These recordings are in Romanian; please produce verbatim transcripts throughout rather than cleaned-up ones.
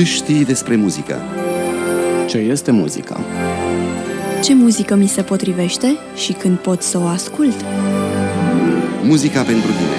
Ce știi despre muzică? Ce este muzica? Ce muzică mi se potrivește și când pot să o ascult? Muzica pentru tine.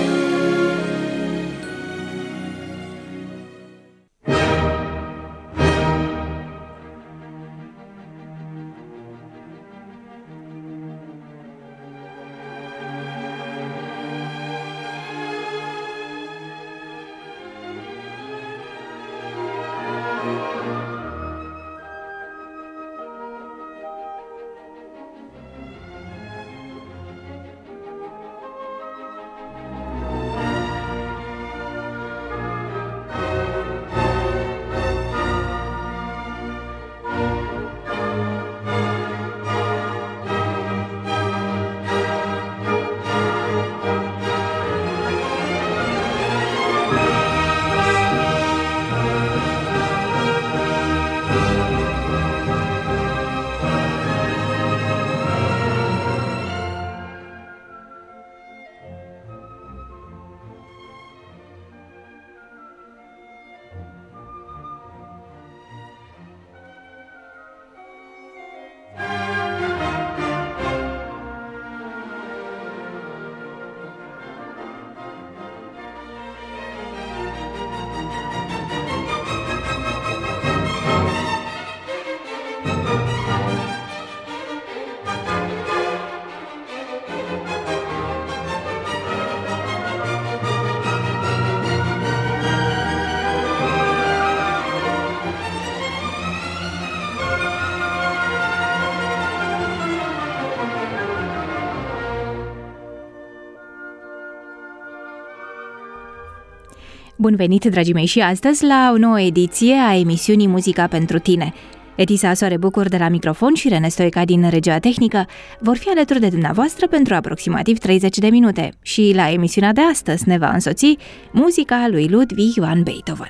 Bun venit, dragii mei, și astăzi la o nouă ediție a emisiunii Muzica pentru tine. Etisa Soare Bucur de la microfon și Rene Stoica din regia tehnică vor fi alături de dumneavoastră pentru aproximativ treizeci de minute și la emisiunea de astăzi ne va însoți muzica lui Ludwig van Beethoven.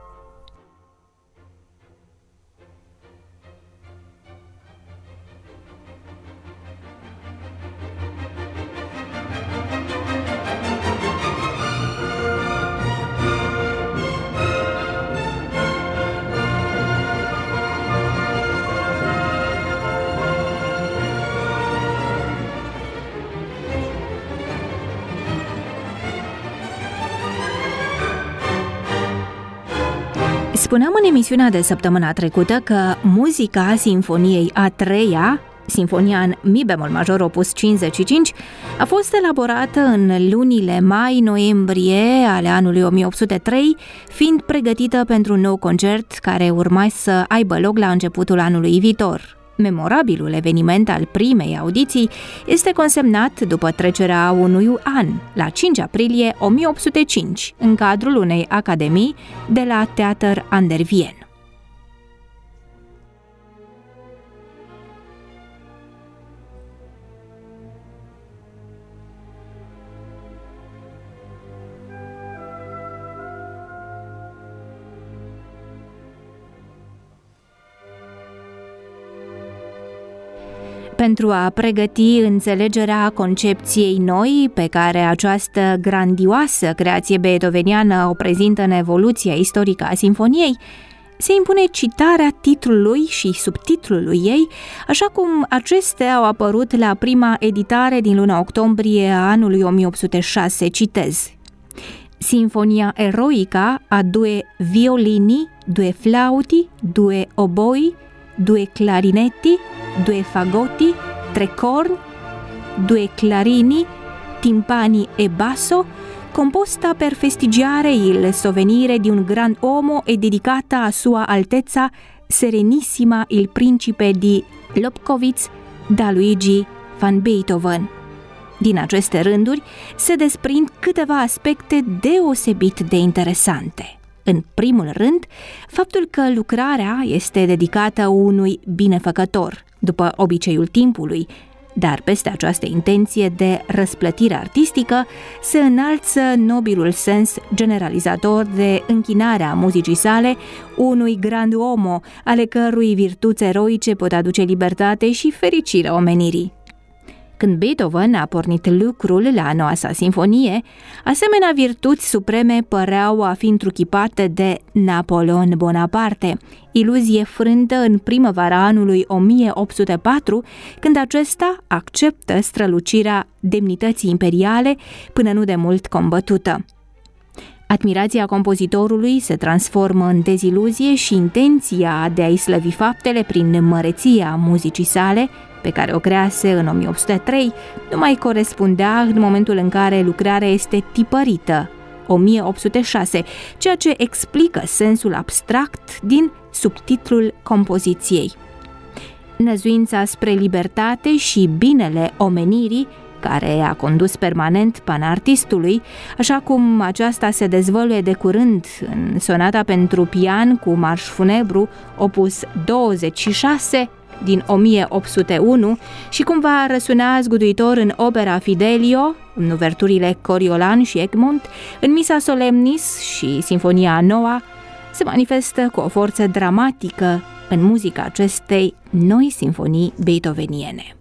Spuneam în emisiunea de săptămâna trecută că muzica Sinfoniei a treia, Sinfonia în mi bemol major opus cincizeci și cinci, a fost elaborată în lunile mai-noiembrie ale anului o mie opt sute trei, fiind pregătită pentru un nou concert care urma să aibă loc la începutul anului viitor. Memorabilul eveniment al primei audiții este consemnat după trecerea unui an, la cinci aprilie o mie opt sute cinci, în cadrul unei academii de la Theater an der Wien. Pentru a pregăti înțelegerea concepției noi pe care această grandioasă creație beethoveniană o prezintă în evoluția istorică a sinfoniei, se impune citarea titlului și subtitlului ei, așa cum acestea au apărut la prima editare din luna octombrie a anului o mie opt sute șase, citez: Sinfonia eroica a due violini, due flauti, due oboi, due clarinetti, due fagotti, tre corni, due clarini, timpani e basso, composta per festeggiare il sovvenire di un gran uomo e dedicata a Sua Altezza Serenissima il Principe di Lobkowitz da Luigi van Beethoven. Din aceste rânduri se desprind câteva aspecte deosebit de interesante. În primul rând, faptul că lucrarea este dedicată unui binefăcător, după obiceiul timpului, dar peste această intenție de răsplătire artistică se înalță nobilul sens generalizator de închinare a muzicii sale unui grand uomo, ale cărui virtuți eroice pot aduce libertate și fericire omenirii. Când Beethoven a pornit lucrul la noua sa sinfonie, asemenea virtuți supreme păreau a fi întruchipate de Napoleon Bonaparte, iluzie frântă în primăvara anului o mie opt sute patru, când acesta acceptă strălucirea demnității imperiale până nu de mult combătută. Admirația compozitorului se transformă în deziluzie și intenția de a-i slăvi faptele prin măreția muzicii sale, pe care o crease în o mie opt sute trei, nu mai corespundea în momentul în care lucrarea este tipărită, o mie opt sute șase, ceea ce explică sensul abstract din subtitlul compoziției. Năzuința spre libertate și binele omenirii, care a condus permanent panartistului, așa cum aceasta se dezvăluie de curând în sonata pentru pian cu marș funebru, opus douăzeci și șase, din o mie opt sute unu, și cum va răsuna zguduitor în opera Fidelio, în uverturile Coriolan și Egmont, în Misa Solemnis și Sinfonia a noua, se manifestă cu o forță dramatică în muzica acestei noi sinfonii beethoveniene.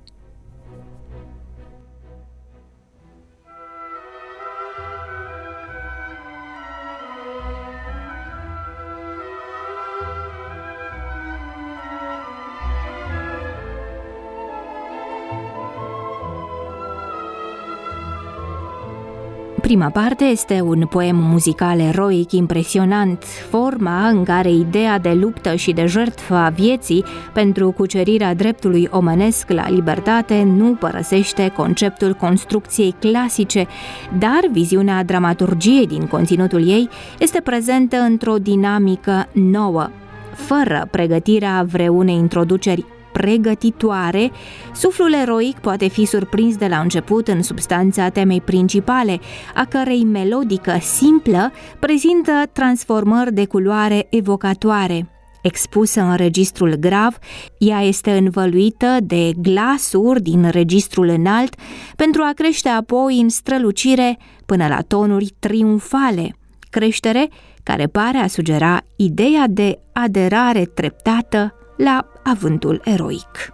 Prima parte este un poem muzical eroic impresionant, forma în care ideea de luptă și de jertfă a vieții pentru cucerirea dreptului omenesc la libertate nu părăsește conceptul construcției clasice, dar viziunea dramaturgiei din conținutul ei este prezentă într-o dinamică nouă. Fără pregătirea vreunei introduceri pregătitoare, suflul eroic poate fi surprins de la început în substanța temei principale, a cărei melodică simplă prezintă transformări de culoare evocatoare. Expusă în registrul grav, ea este învăluită de glasuri din registrul înalt pentru a crește apoi în strălucire până la tonuri triumfale, creștere care pare a sugera ideea de aderare treptată la avântul eroic.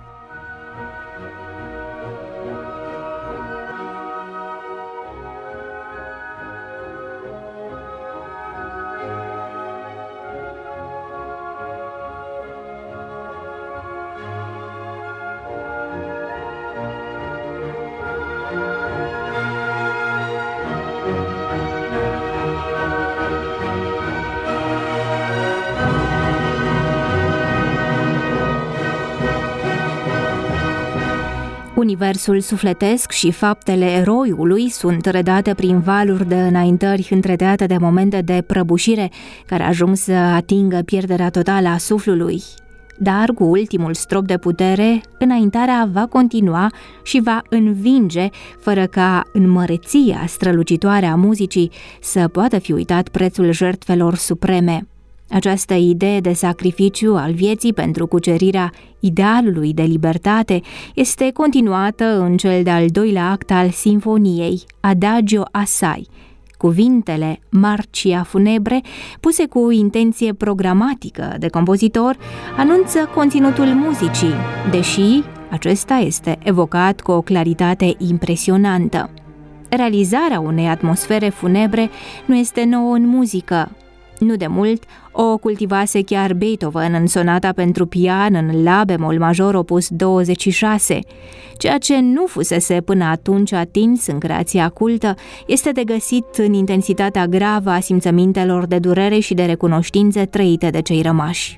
Universul sufletesc și faptele eroiului sunt redate prin valuri de înaintări întreteate de momente de prăbușire care ajung să atingă pierderea totală a suflului. Dar cu ultimul strop de putere, înaintarea va continua și va învinge, fără ca în măreția strălucitoare a muzicii să poată fi uitat prețul jertfelor supreme. Această idee de sacrificiu al vieții pentru cucerirea idealului de libertate este continuată în cel de-al doilea act al sinfoniei, Adagio Assai. Cuvintele Marcia Funebre, puse cu intenție programatică de compozitor, anunță conținutul muzicii, deși acesta este evocat cu o claritate impresionantă. Realizarea unei atmosfere funebre nu este nouă în muzică. Nu de mult o cultivase chiar Beethoven în sonata pentru pian în la bemol major opus douăzeci și șase. Ceea ce nu fusese până atunci atins în creația cultă este de găsit în intensitatea gravă a simțămintelor de durere și de recunoștințe trăite de cei rămași.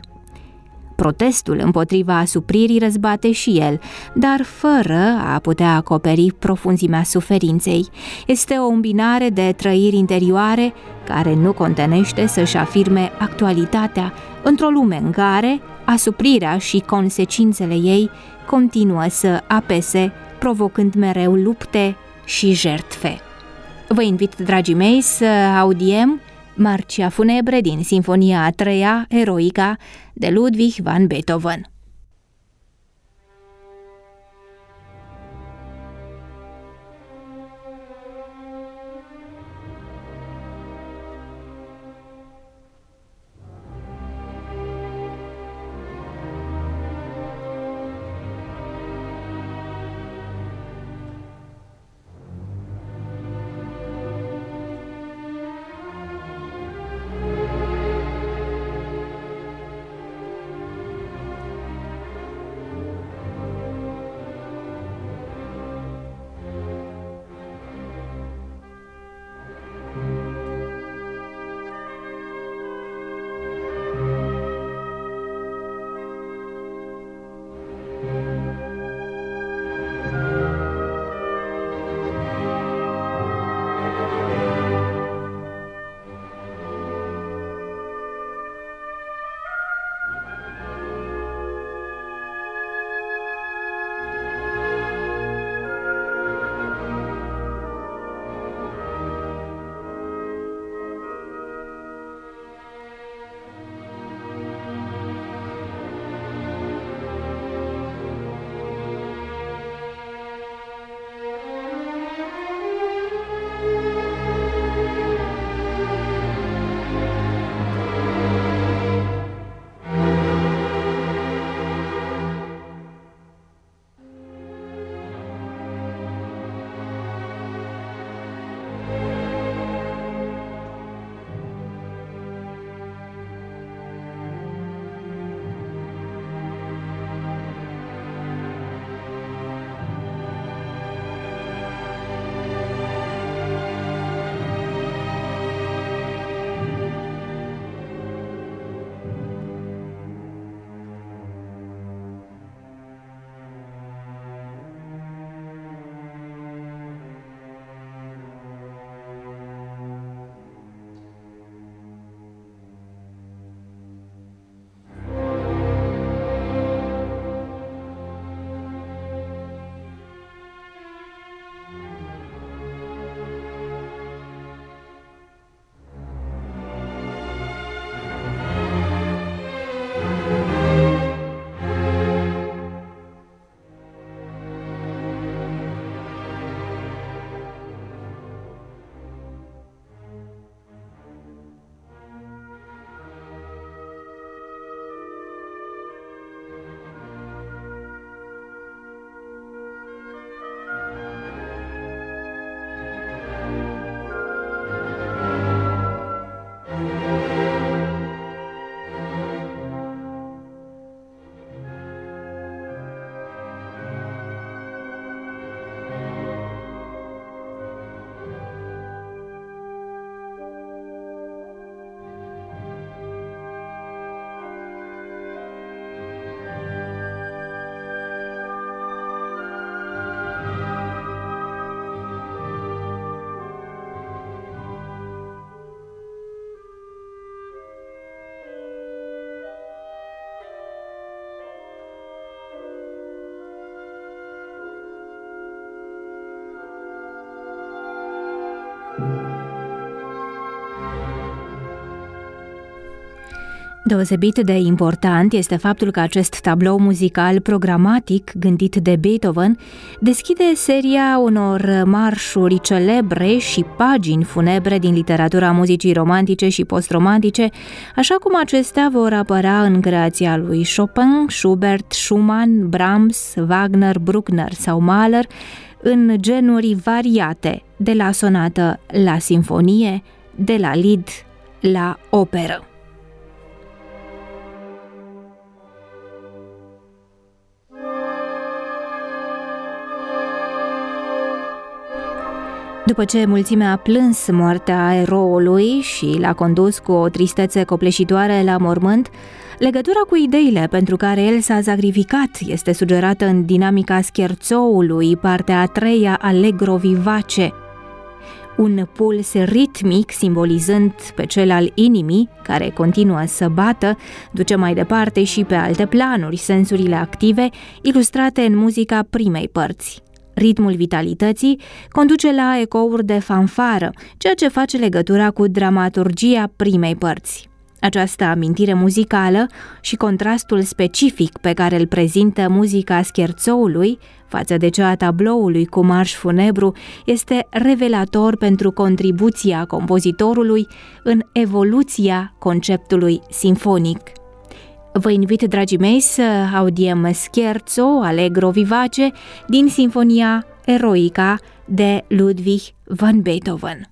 Protestul împotriva asupririi răzbate și el, dar fără a putea acoperi profunzimea suferinței. Este o îmbinare de trăiri interioare care nu contenește să-și afirme actualitatea într-o lume în care asuprirea și consecințele ei continuă să apese, provocând mereu lupte și jertfe. Vă invit, dragii mei, să audiem Marcia Funebre din Sinfonia a treia, Eroica, de Ludwig van Beethoven. Deosebit de important este faptul că acest tablou muzical programatic gândit de Beethoven deschide seria unor marșuri celebre și pagini funebre din literatura muzicii romantice și postromantice, așa cum acestea vor apărea în creația lui Chopin, Schubert, Schumann, Brahms, Wagner, Bruckner sau Mahler, în genuri variate, de la sonată la sinfonie, de la lied la operă. După ce mulțimea a plâns moartea eroului și l-a condus cu o tristețe copleșitoare la mormânt, legătura cu ideile pentru care el s-a sacrificat este sugerată în dinamica scherzoului, partea a treia, allegro vivace. Un puls ritmic, simbolizând pe cel al inimii, care continuă să bată, duce mai departe și pe alte planuri sensurile active, ilustrate în muzica primei părți. Ritmul vitalității conduce la ecouri de fanfară, ceea ce face legătura cu dramaturgia primei părți. Această amintire muzicală și contrastul specific pe care îl prezintă muzica scherzoului față de cea a tabloului cu marș funebru este revelator pentru contribuția compozitorului în evoluția conceptului simfonic. Vă invit, dragii mei, să audiem Scherzo allegro vivace din Sinfonia Eroica de Ludwig van Beethoven.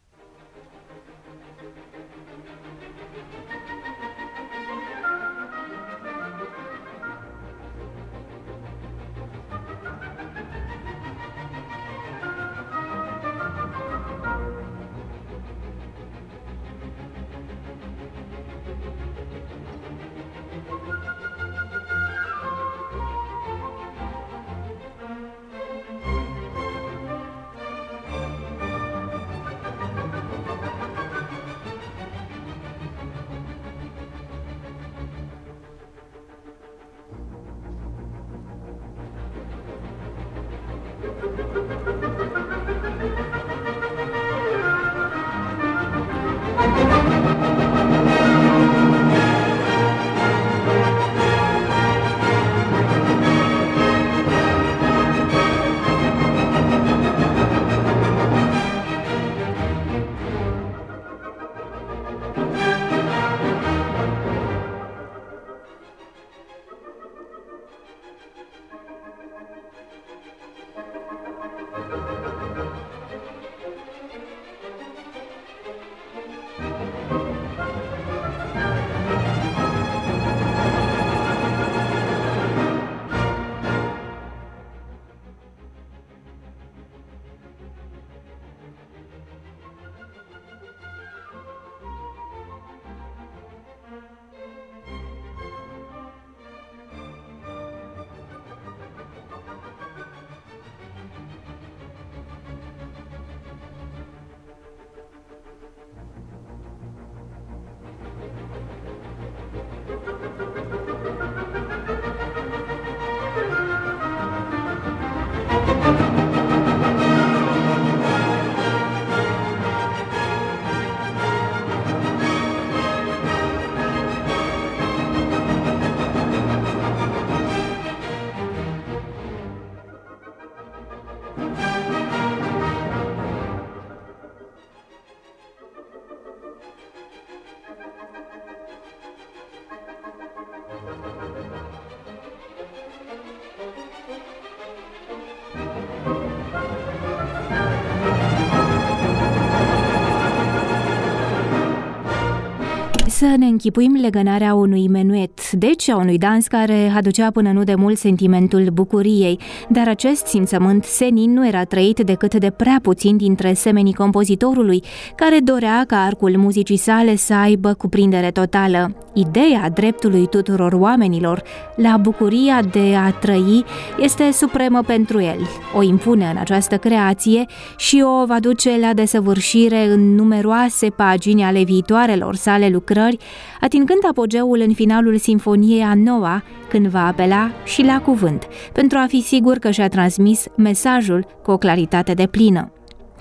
Să ne închipuim legănarea unui menuet, deci a unui dans care aducea până nu de mult sentimentul bucuriei, dar acest simțământ senin nu era trăit decât de prea puțin dintre semenii compozitorului, care dorea ca arcul muzicii sale să aibă cuprindere totală. Ideea dreptului tuturor oamenilor la bucuria de a trăi este supremă pentru el. O impune în această creație și o va duce la desăvârșire în numeroase pagini ale viitoarelor sale lucrări, atingând apogeul în finalul Sinfoniei a noua, când va apela și la cuvânt, pentru a fi sigur că și-a transmis mesajul cu o claritate deplină.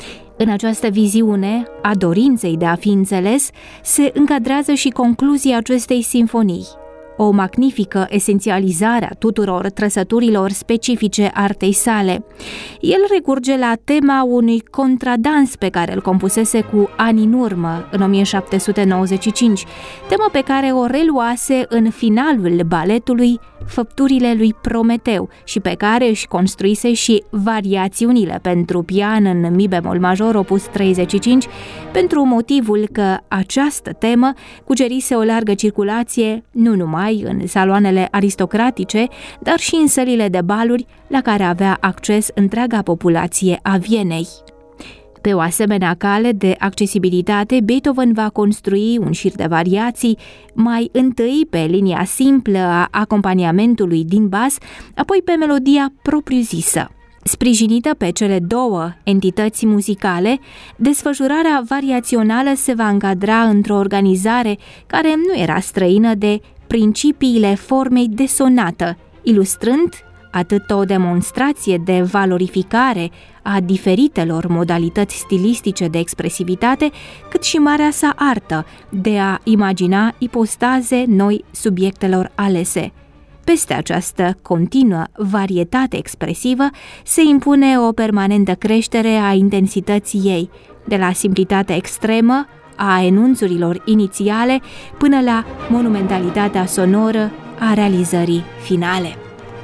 În această viziune a dorinței de a fi înțeles se încadrează și concluzia acestei simfonii, o magnifică esențializare a tuturor trăsăturilor specifice artei sale. El recurge la tema unui contradans pe care îl compusese cu ani în urmă, în o mie șapte sute nouăzeci și cinci, temă pe care o reluase în finalul baletului Făpturile lui Prometeu și pe care își construise și variațiunile pentru pian în mi bemol major opus treizeci și cinci, pentru motivul că această temă cucerise o largă circulație nu numai în saloanele aristocratice, dar și în sălile de baluri la care avea acces întreaga populație a Vienei. Pe o asemenea cale de accesibilitate, Beethoven va construi un șir de variații, mai întâi pe linia simplă a acompaniamentului din bas, apoi pe melodia propriu-zisă. Sprijinită pe cele două entități muzicale, desfășurarea variațională se va încadra într-o organizare care nu era străină de principiile formei de sonată, ilustrând atât o demonstrație de valorificare a diferitelor modalități stilistice de expresivitate, cât și marea sa artă de a imagina ipostaze noi subiectelor alese. Peste această continuă varietate expresivă se impune o permanentă creștere a intensității ei, de la simplitatea extremă a enunțurilor inițiale până la monumentalitatea sonoră a realizării finale.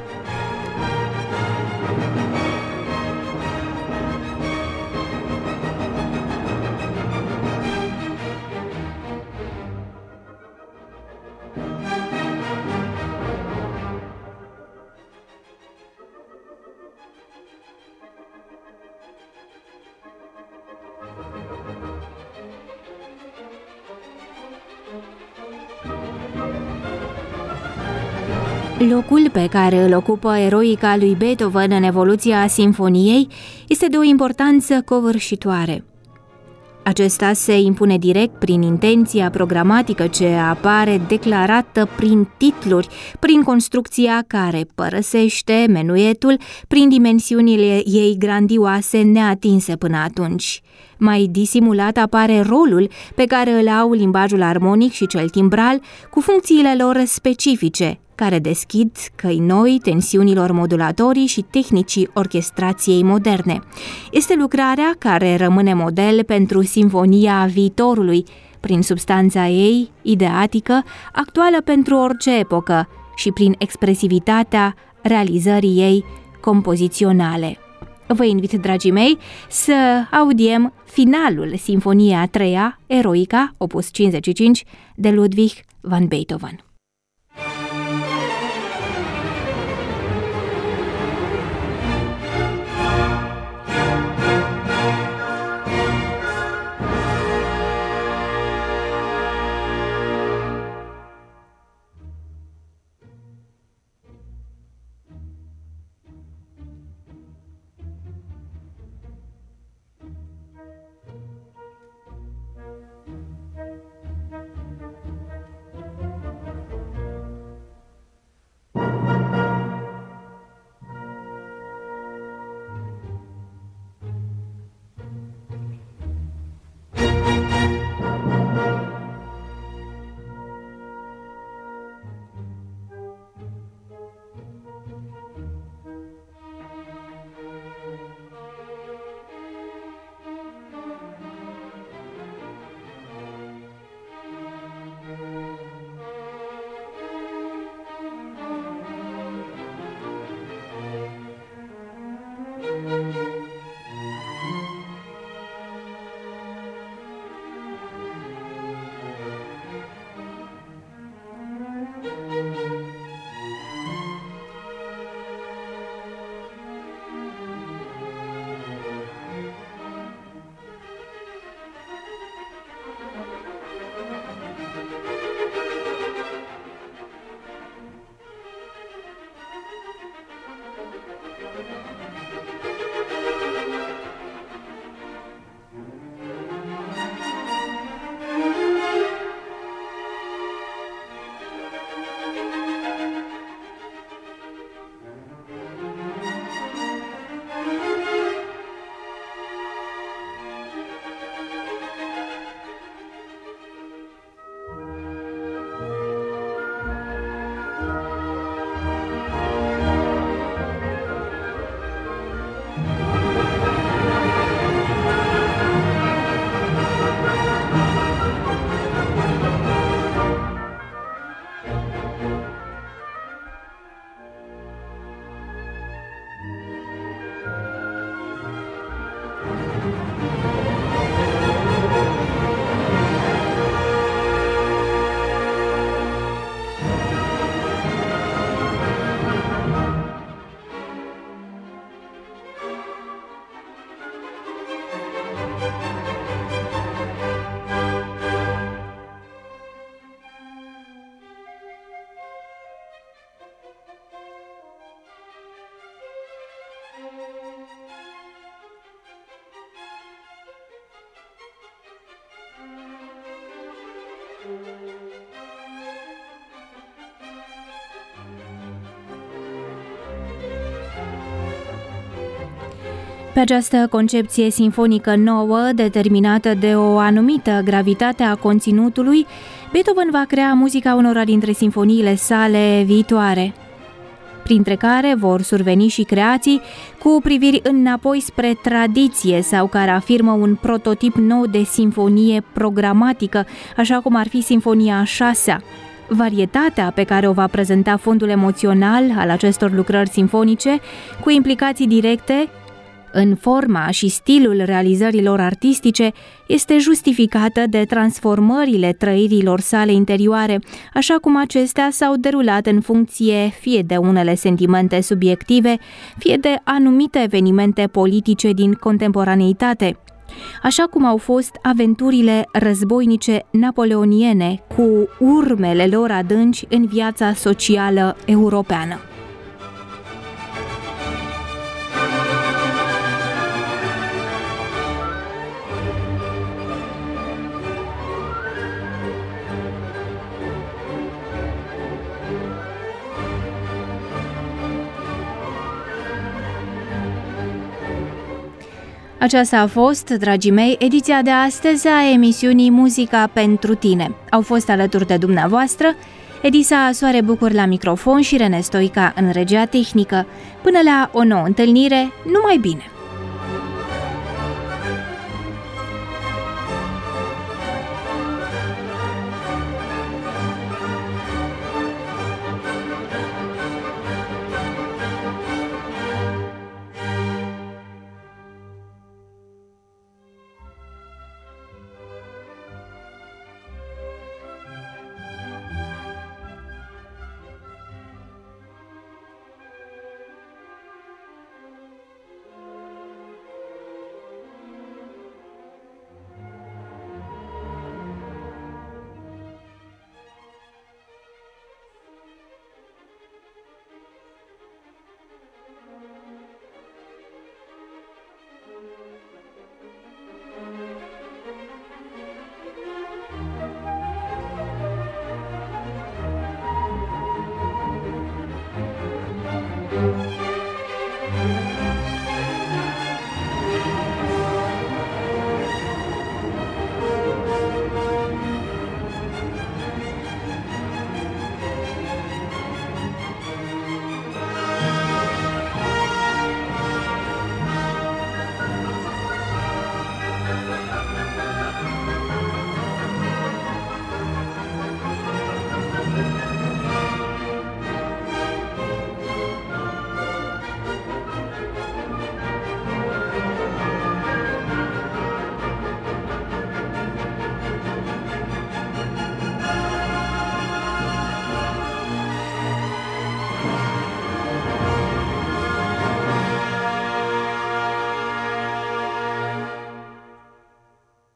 Locul pe care îl ocupă eroica lui Beethoven în evoluția simfoniei este de o importanță covârșitoare. Acesta se impune direct prin intenția programatică ce apare declarată prin titluri, prin construcția care părăsește menuetul, prin dimensiunile ei grandioase neatinse până atunci. Mai disimulat apare rolul pe care îl au limbajul armonic și cel timbral, cu funcțiile lor specifice, care deschid căi noi tensiunilor modulatorii și tehnicii orchestrației moderne. Este lucrarea care rămâne model pentru simfonia viitorului, prin substanța ei ideatică, actuală pentru orice epocă și prin expresivitatea realizării ei compoziționale. Vă invit, dragii mei, să audiem finalul Sinfoniei a treia, Eroica, opus cincizeci și cinci, de Ludwig van Beethoven. Pe această concepție simfonică nouă, determinată de o anumită gravitate a conținutului, Beethoven va crea muzica unora dintre simfoniile sale viitoare, printre care vor surveni și creații cu priviri înapoi spre tradiție sau care afirmă un prototip nou de simfonie programatică, așa cum ar fi Sinfonia a șasea. Varietatea pe care o va prezenta fondul emoțional al acestor lucrări simfonice, cu implicații directe în forma și stilul realizărilor artistice, este justificată de transformările trăirilor sale interioare, așa cum acestea s-au derulat în funcție fie de unele sentimente subiective, fie de anumite evenimente politice din contemporaneitate, așa cum au fost aventurile războinice napoleoniene cu urmele lor adânci în viața socială europeană. Aceasta a fost, dragii mei, ediția de astăzi a emisiunii Muzica pentru tine. Au fost alături de dumneavoastră Edisa Soare Bucur la microfon și Rene Stoica în regia tehnică. Până la o nouă întâlnire, numai bine!